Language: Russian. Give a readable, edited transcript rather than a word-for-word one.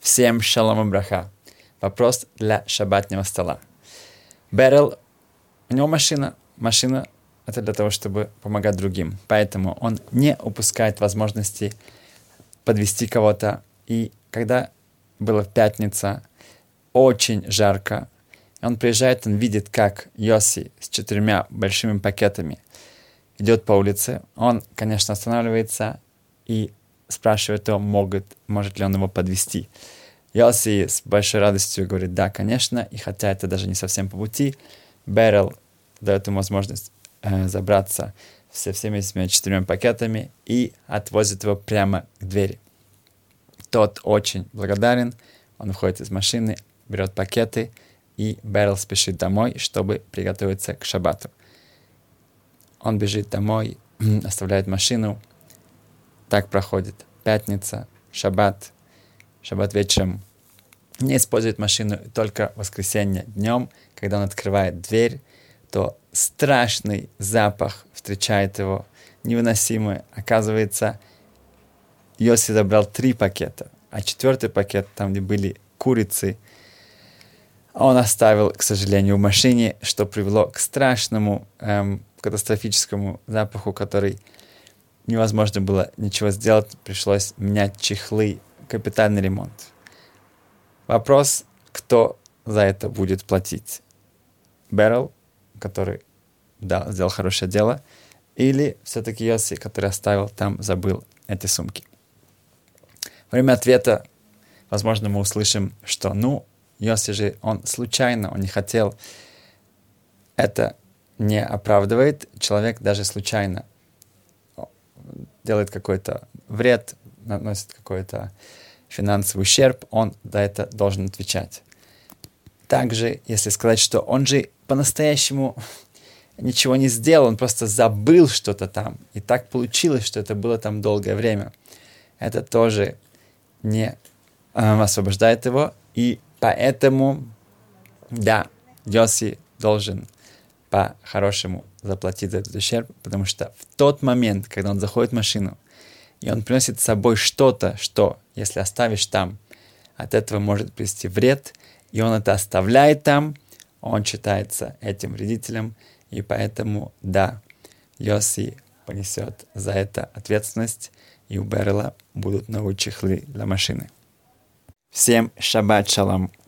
Всем шалом и браха. Вопрос для шаббатного стола. Берел, у него машина. Машина — это для того, чтобы помогать другим. Поэтому он не упускает возможности подвести кого-то. И когда была пятница, очень жарко, он приезжает, он видит, как Йоси с 4 большими пакетами идет по улице. Он, конечно, останавливается и спрашивает его, может ли он его подвести. Йоси с большой радостью говорит, да, конечно, и хотя это даже не совсем по пути, Берел дает ему возможность забраться со всеми этими 4 пакетами и отвозит его прямо к двери. Тот очень благодарен, он выходит из машины, берет пакеты, и Берел спешит домой, чтобы приготовиться к шаббату. Он бежит домой, оставляет машину. Так проходит пятница, шаббат вечером. Не использует машину, только в воскресенье днем, когда он открывает дверь, то страшный запах встречает его, невыносимый. Оказывается, Йоси забрал 3 пакета, а 4 пакет, там, где были курицы, он оставил, к сожалению, в машине, что привело к страшному, катастрофическому запаху, который невозможно было ничего сделать, пришлось менять чехлы, капитальный ремонт. Вопрос, кто за это будет платить? Берел, который, да, сделал хорошее дело, или все-таки Йоси, который оставил там, забыл эти сумки? Во время ответа, возможно, мы услышим, что, Йоси же, он случайно, он не хотел. Это не оправдывает. Человек даже случайно делает какой-то вред, наносит какой-то финансовый ущерб, он за это должен отвечать. Также, если сказать, что он же по-настоящему ничего не сделал, он просто забыл что-то там, и так получилось, что это было там долгое время, это тоже не освобождает его, и поэтому, да, Йоси должен по-хорошему заплатить за этот ущерб, потому что в тот момент, когда он заходит в машину, и он приносит с собой что-то, что, если оставишь там, от этого может привести вред, и он это оставляет там, он считается этим вредителем, и поэтому, да, Йоси понесет за это ответственность, и у Берела будут новые чехлы для машины. Всем шаббат шалом!